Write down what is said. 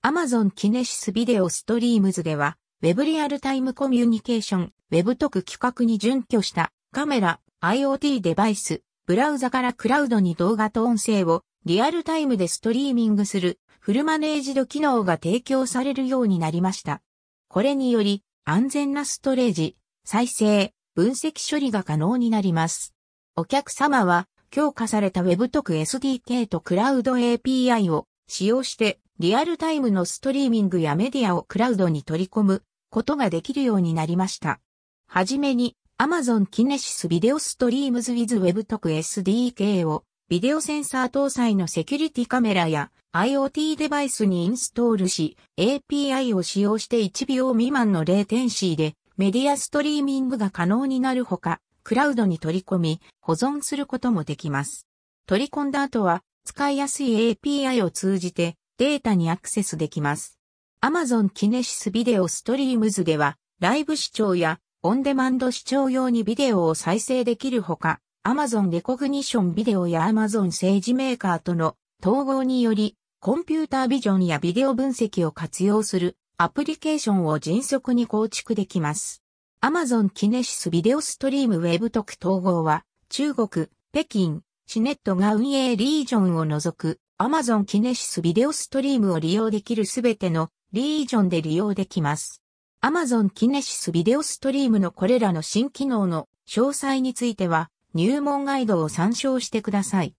Amazon Kinesis ビデオストリームズでは、Web リアルタイムコミュニケーション、Webtalk規格に準拠したカメラ、IoT デバイス、ブラウザからクラウドに動画と音声をリアルタイムでストリーミングするフルマネージド機能が提供されるようになりました。これにより安全なストレージ、再生、分析処理が可能になります。お客様は強化された Webtalk SDK とクラウド API を使用してリアルタイムのストリーミングやメディアをクラウドに取り込むことができるようになりました。はじめに Amazon Kinesis Video Streams with Webtalk SDK をビデオセンサー搭載のセキュリティカメラや IoT デバイスにインストールし API を使用して1秒未満のレイテンシーでメディアストリーミングが可能になるほか、クラウドに取り込み、保存することもできます。取り込んだ後は、使いやすい API を通じてデータにアクセスできます。Amazon Kinesis Video Streams では、ライブ視聴やオンデマンド視聴用にビデオを再生できるほか、Amazon Recognition Videoや Amazon 政治メーカーとの統合により、コンピュータービジョンやビデオ分析を活用するアプリケーションを迅速に構築できます。Amazon Kinesis Video Stream Webtalk統合は中国、北京、シネットが運営リージョンを除く Amazon Kinesis Video Stream を利用できるすべてのリージョンで利用できます。Amazon Kinesis Video Stream のこれらの新機能の詳細については入門ガイドを参照してください。